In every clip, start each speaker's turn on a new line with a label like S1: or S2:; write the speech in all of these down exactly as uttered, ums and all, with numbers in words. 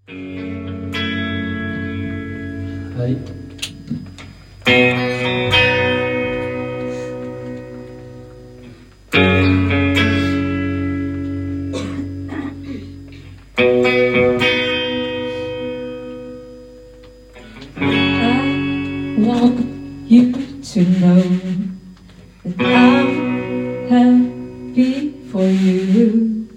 S1: はい。
S2: I want you to know that I'm happy for you.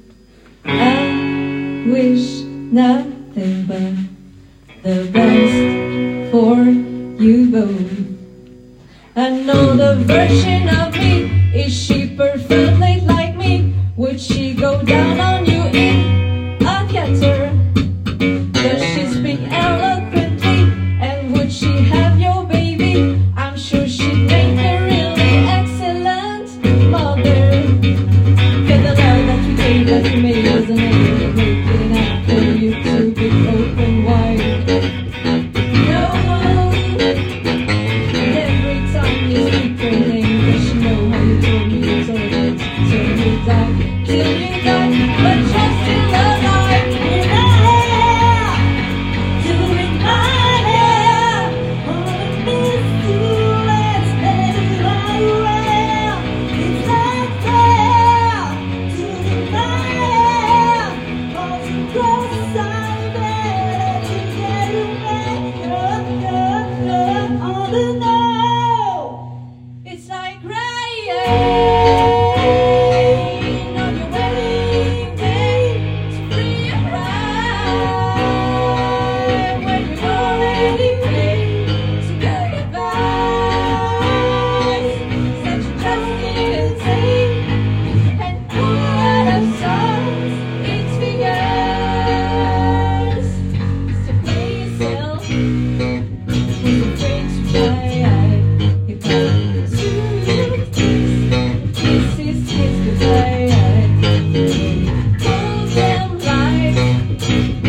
S2: I wish nothing but the best for you both. I know the version of me. Is she perfectly like me? Would she go down on you if I kept her? Does she speak eloquently? And would she have your baby? I'm sure she'd make a really excellent mother. Cause the love that you gave that you made was an angel making out for you to be open wide. No, and every time you speak her name, does she know how you told me you told it till you die, till you die, but you're still alive. It's like rain on your wedding day, to free your pride when you already paid to get advice. Such a just give and take, and all of songs, it's figures. So play yourself, who's afraid to try. If I This is his goodbye. Hold them light.